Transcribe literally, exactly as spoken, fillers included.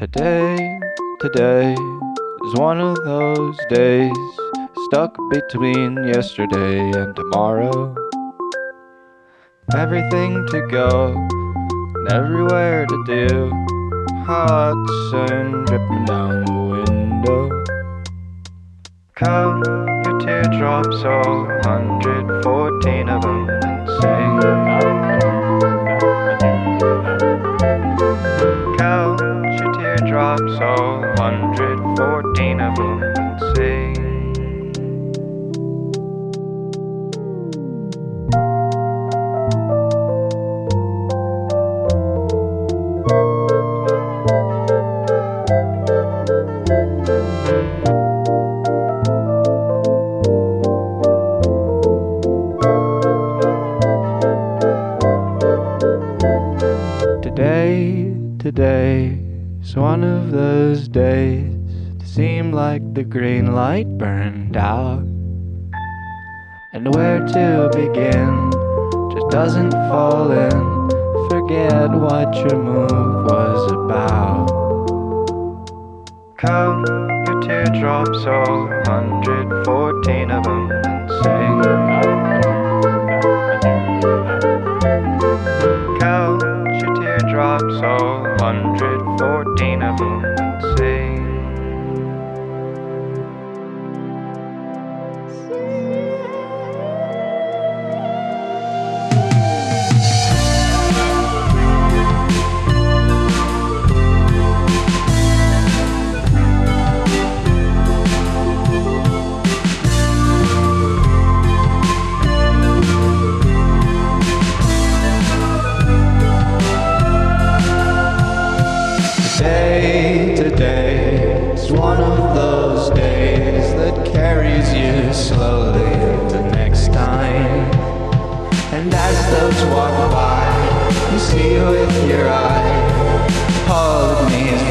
Today, today is one of those days stuck between yesterday and tomorrow. Everything to go and everywhere to do. Hot sun dripping down the window. Count your teardrops, all one hundred fourteen of them, and sing. Count your teardrops, all one hundred fourteen of them, and sing. Today, today is one of those days that seem like the green light burned out, and where to begin just doesn't fall in. Forget what your move was about. Count your teardrops, all one hundred fourteen of them, and sing. Count your teardrops, all one hundred fourteen of them, and sing. Today, today is one of those days that carries you slowly into next time. And as those walk by, you see with your eye all it means